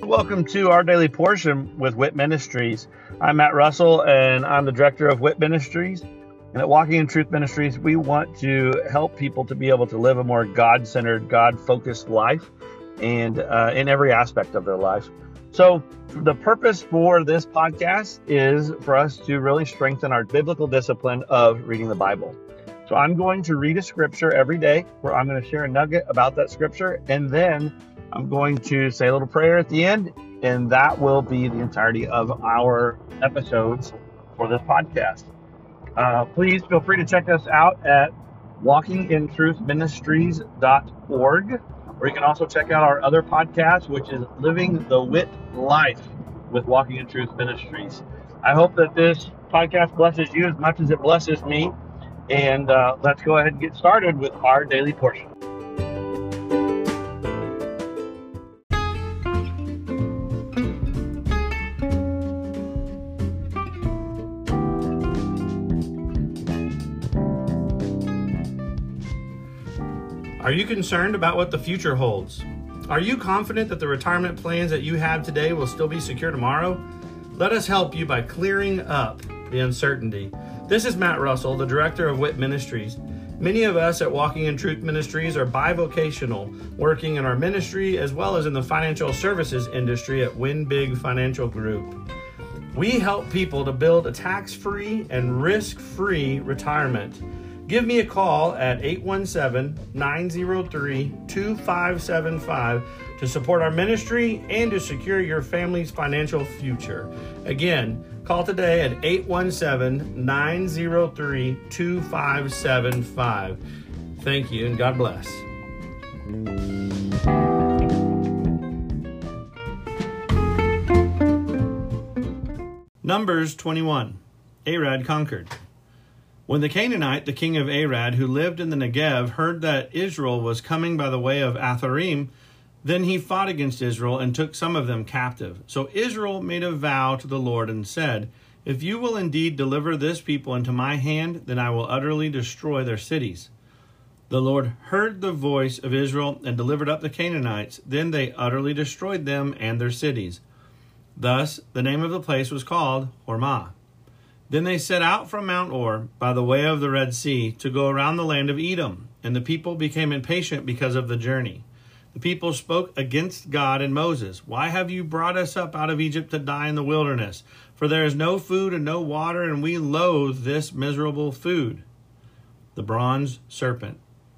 Welcome to Our Daily Portion with WIT Ministries. I'm Matt Russell, and I'm the director of WIT Ministries. And at Walking in Truth Ministries, we want to help people to be able to live a more God-centered, God-focused life, and in every aspect of their life. So the purpose for this podcast is for us to really strengthen our biblical discipline of reading the Bible. So I'm going to read a scripture every day where I'm going to share a nugget about that scripture, and then I'm going to say a little prayer at the end, and that will be the entirety of our episodes for this podcast. Please feel free to check us out at walkingintruthministries.org, or you can also check out our other podcast, which is Living the WIT Life with Walking in Truth Ministries. I hope that this podcast blesses you as much as it blesses me, and let's go ahead and get started with our daily portion. Are you concerned about what the future holds? Are you confident that the retirement plans that you have today will still be secure tomorrow? Let us help you by clearing up the uncertainty. This is Matt Russell, the director of WIT Ministries. Many of us at Walking in Truth Ministries are bivocational, working in our ministry as well as in the financial services industry at Win Big Financial Group. We help people to build a tax-free and risk-free retirement. Give me a call at 817-903-2575 to support our ministry and to secure your family's financial future. Again, call today at 817-903-2575. Thank you and God bless. Numbers 21. Arad conquered. When the Canaanite, the king of Arad, who lived in the Negev, heard that Israel was coming by the way of Atharim, then he fought against Israel and took some of them captive. So Israel made a vow to the Lord and said, "If you will indeed deliver this people into my hand, then I will utterly destroy their cities." The Lord heard the voice of Israel and delivered up the Canaanites. Then they utterly destroyed them and their cities. Thus the name of the place was called Hormah. Then they set out from Mount Or by the way of the Red Sea to go around the land of Edom, and the people became impatient because of the journey. The people spoke against God and Moses. "Why have you brought us up out of Egypt to die in the wilderness? For there is no food and no water, and we loathe this miserable food." The bronze serpent.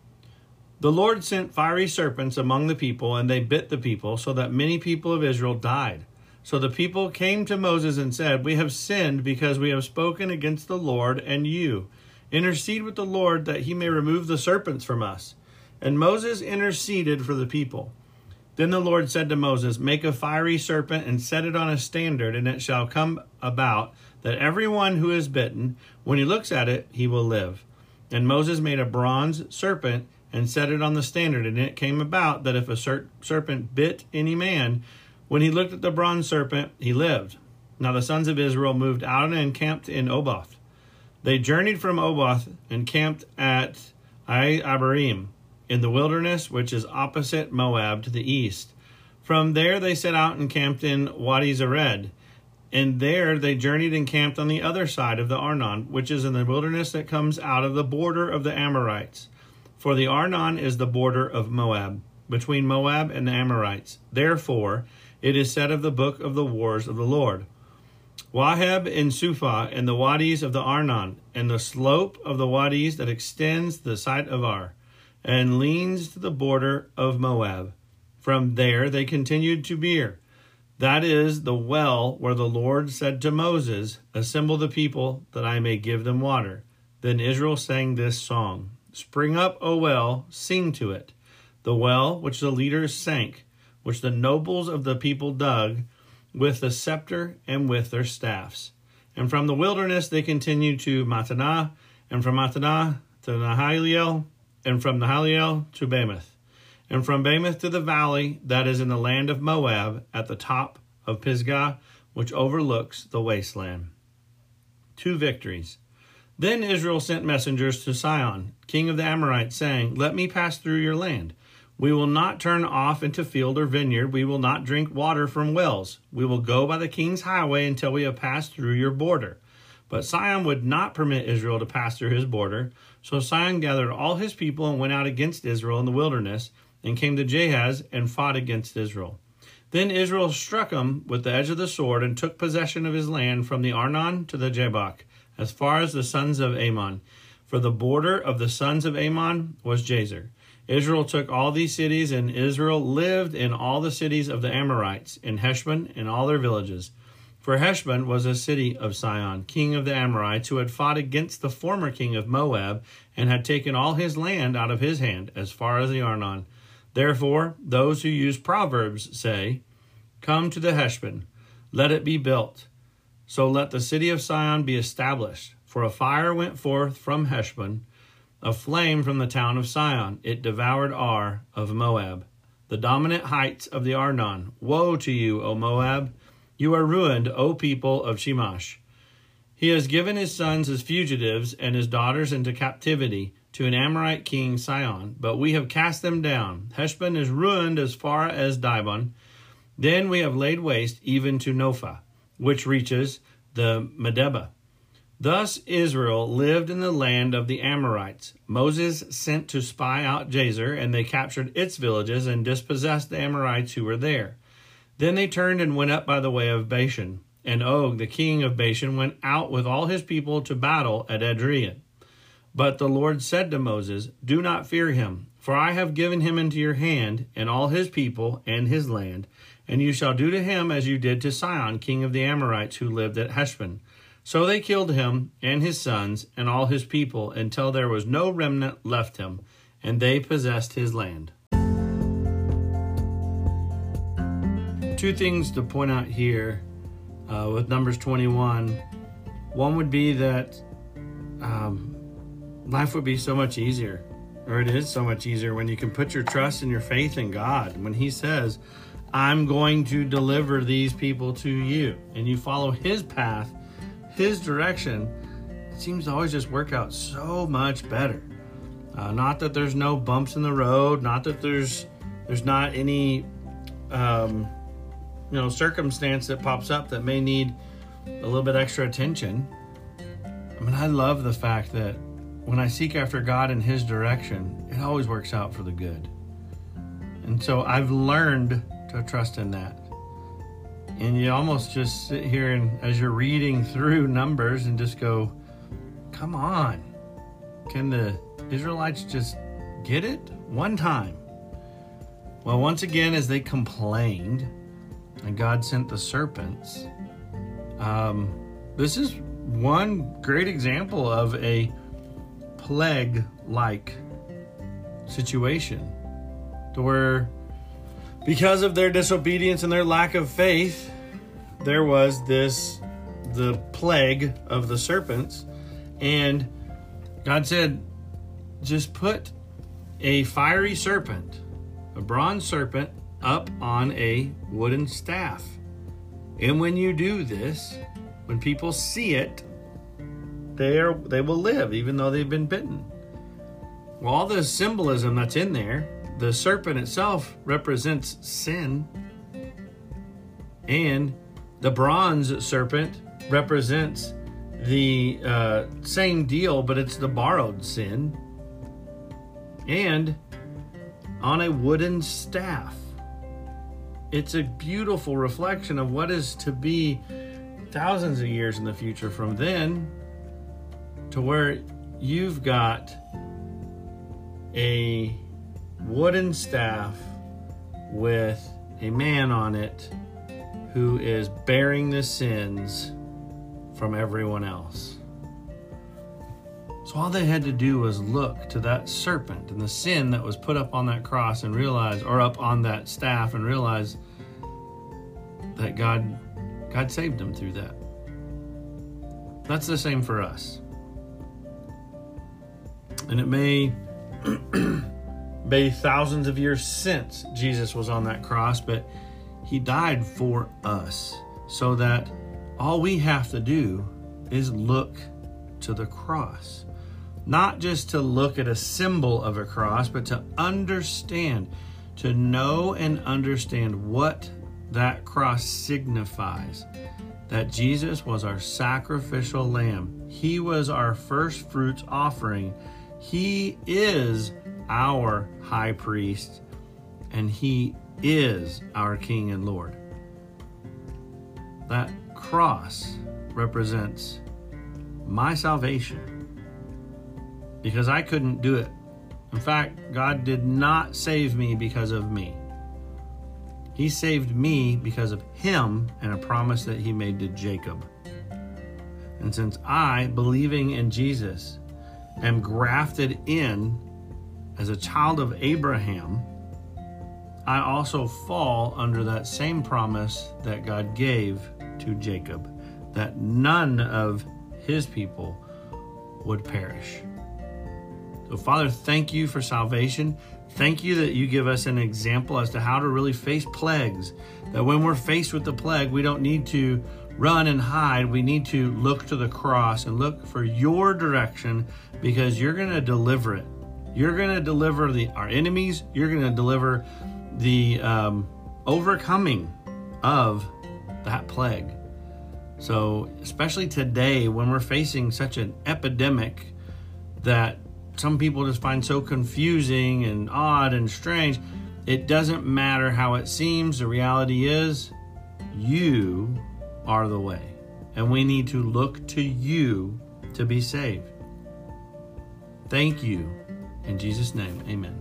The Lord sent fiery serpents among the people, and they bit the people, so that many people of Israel died. So the people came to Moses and said, "We have sinned because we have spoken against the Lord and you. Intercede with the Lord that he may remove the serpents from us." And Moses interceded for the people. Then the Lord said to Moses, "Make a fiery serpent and set it on a standard, and it shall come about that everyone who is bitten, when he looks at it, he will live." And Moses made a bronze serpent and set it on the standard, and it came about that if a serpent bit any man, when he looked at the bronze serpent, he lived. Now the sons of Israel moved out and encamped in Oboth. They journeyed from Oboth and camped at Abarim in the wilderness, which is opposite Moab to the east. From there they set out and camped in Wadi Zered. And there they journeyed and camped on the other side of the Arnon, which is in the wilderness that comes out of the border of the Amorites. For the Arnon is the border of Moab, between Moab and the Amorites. Therefore, it is said of the book of the wars of the Lord, Waheb in Suphah, and the wadis of the Arnon, and the slope of the wadis that extends the side of Ar, and leans to the border of Moab. From there they continued to Beer. That is the well where the Lord said to Moses, "Assemble the people, that I may give them water." Then Israel sang this song, "Spring up, O well, sing to it. The well which the leaders sank, which the nobles of the people dug, with the scepter and with their staffs." And from the wilderness they continued to Mattanah, and from Mattanah to Nahaliel, and from Nahaliel to Bamoth, and from Bamoth to the valley that is in the land of Moab, at the top of Pisgah, which overlooks the wasteland. 2 victories. Then Israel sent messengers to Sihon, king of the Amorites, saying, "Let me pass through your land." We will not turn off into field or vineyard. We will not drink water from wells. We will go by the king's highway until we have passed through your border. But Sihon would not permit Israel to pass through his border. So Sihon gathered all his people and went out against Israel in the wilderness, and came to Jahaz and fought against Israel. Then Israel struck him with the edge of the sword and took possession of his land from the Arnon to the Jabbok, as far as the sons of Ammon. For the border of the sons of Ammon was Jazer. Israel took all these cities, and Israel lived in all the cities of the Amorites, in Heshbon and all their villages. For Heshbon was a city of Sihon, king of the Amorites, who had fought against the former king of Moab, and had taken all his land out of his hand, as far as the Arnon. Therefore, those who use Proverbs say, "Come to the Heshbon, let it be built. So let the city of Sihon be established. For a fire went forth from Heshbon, a flame from the town of Sihon. It devoured Ar of Moab, the dominant heights of the Arnon. Woe to you, O Moab! You are ruined, O people of Shemash. He has given his sons as fugitives and his daughters into captivity to an Amorite king, Sihon, but we have cast them down. Heshbon is ruined as far as Dibon. Then we have laid waste even to Nophah, which reaches the Medeba. Thus Israel lived in the land of the Amorites. Moses sent to spy out Jazer, and they captured its villages and dispossessed the Amorites who were there. Then they turned and went up by the way of Bashan, and Og, the king of Bashan, went out with all his people to battle at Edrei. But the Lord said to Moses, "Do not fear him, for I have given him into your hand, and all his people and his land, and you shall do to him as you did to Sihon, king of the Amorites, who lived at Heshbon." So they killed him and his sons and all his people until there was no remnant left him, and they possessed his land. Two things to point out here with Numbers 21. One would be that life would be so much easier, or it is so much easier when you can put your trust and your faith in God. When he says, "I'm going to deliver these people to you," and you follow his path, his direction, it seems to always just work out so much better. Not that there's no bumps in the road, not that there's not any circumstance that pops up that may need a little bit extra attention. I mean, I love the fact that when I seek after God in his direction, it always works out for the good. And so I've learned to trust in that. And you almost just sit here and as you're reading through Numbers and just go, come on. Can the Israelites just get it one time? Well, once again, as they complained and God sent the serpents, this is one great example of a plague-like situation to where, because of their disobedience and their lack of faith, there was the plague of the serpents. And God said, just put a fiery serpent, a bronze serpent, up on a wooden staff. And when you do this, when people see it, they will live, even though they've been bitten. Well, all the symbolism that's in there, the serpent itself represents sin, and the bronze serpent represents the same deal, but it's the borrowed sin, and on a wooden staff. It's a beautiful reflection of what is to be thousands of years in the future from then, to where you've got a wooden staff with a man on it who is bearing the sins from everyone else. So all they had to do was look to that serpent and the sin that was put up on that cross and realize, or up on that staff, and realize that God saved them through that. That's the same for us. And it may be thousands of years since Jesus was on that cross, but he died for us so that all we have to do is look to the cross. not just to look at a symbol of a cross, but to understand, to know and understand what that cross signifies. That Jesus was our sacrificial lamb. He was our first fruits offering. He is our high priest, and he is our King and Lord. That cross represents my salvation, because I couldn't do it. In fact, God did not save me because of me. He saved me because of him and a promise that he made to Jacob. And since I, believing in Jesus, am grafted in as a child of Abraham, I also fall under that same promise that God gave to Jacob, that none of his people would perish. So, Father, thank you for salvation. Thank you that you give us an example as to how to really face plagues. That when we're faced with the plague, we don't need to run and hide. We need to look to the cross and look for your direction, because you're going to deliver it. You're going to deliver our enemies. You're going to deliver the overcoming of that plague. So, especially today when we're facing such an epidemic that some people just find so confusing and odd and strange, it doesn't matter how it seems. The reality is, you are the way. And we need to look to you to be saved. Thank you. In Jesus' name, amen.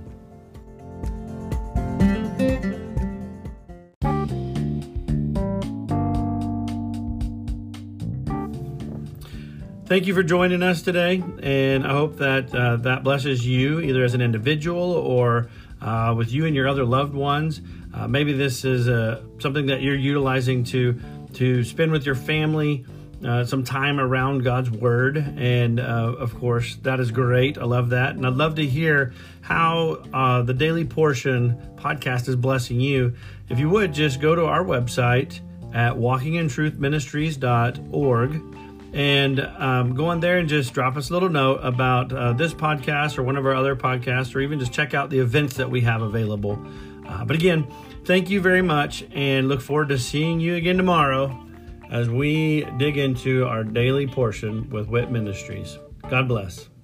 Thank you for joining us today, and I hope that that blesses you either as an individual or with you and your other loved ones. Maybe this is something that you're utilizing to spend with your family some time around God's Word, and of course, that is great. I love that, and I'd love to hear how the Daily Portion podcast is blessing you. If you would, just go to our website at walkingintruthministries.org. And go on there and just drop us a little note about this podcast or one of our other podcasts, or even just check out the events that we have available. But again, thank you very much, and look forward to seeing you again tomorrow as we dig into our daily portion with WIT Ministries. God bless.